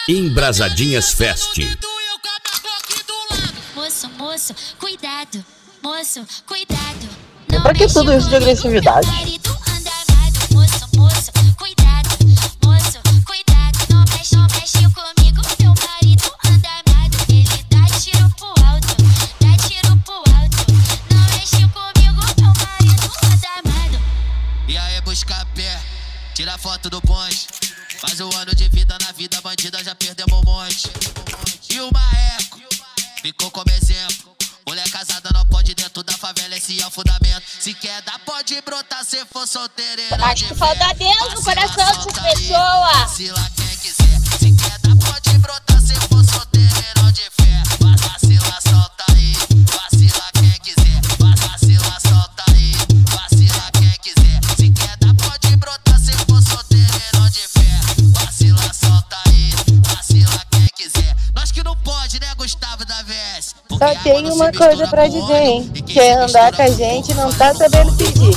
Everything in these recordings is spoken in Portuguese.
Embrasadinhas Fest. Moço, cuidado. Moço, cuidado. Pra que tudo isso de agressividade? Moço, cuidado. Moço, cuidado. Não mexe comigo. Meu marido anda armado. Ele dá tiro pro alto. Não mexe comigo. Meu marido anda armado. E aí, busca pé, tira foto do bonde. Mais um ano de vida na vida bandida, já perdemos um monte. E o Marreco ficou como exemplo. Mulher casada não pode dentro da favela, esse é o fundamento. Se quer dar, pode brotar, se for solteira. Acho que falta Deus no coração dessas pessoas. Vacila quem quiser. Se quer dar, pode brotar, se for solteira de fé. Vacila, solta aí. Vacila quem quiser. Vacila, solta aí. Vacila quem quiser. Se quer dar, pode brotar, se for solteira de fé. Vacila, solta aí. Vacila quem quiser. Nós que não pode, né, Gustavo da VS? Só tenho uma coisa pra dizer, hein? Quer andar com a gente não tá sabendo pedir.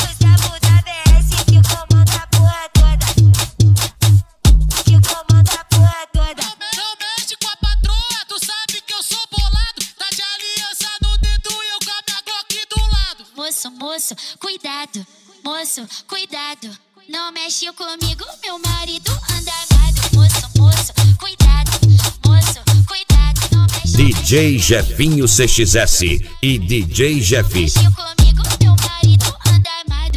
Não mexe com a patroa, tu sabe que eu sou bolado. Tá de aliança no dedo e eu com a minha Glock do lado. Moço, cuidado. Moço, cuidado. Não mexe comigo. Meu marido anda armado. Moço, cuidado. Moço, cuidado. Não mexe DJ Jefinho CXS e DJ Jeff. comigo.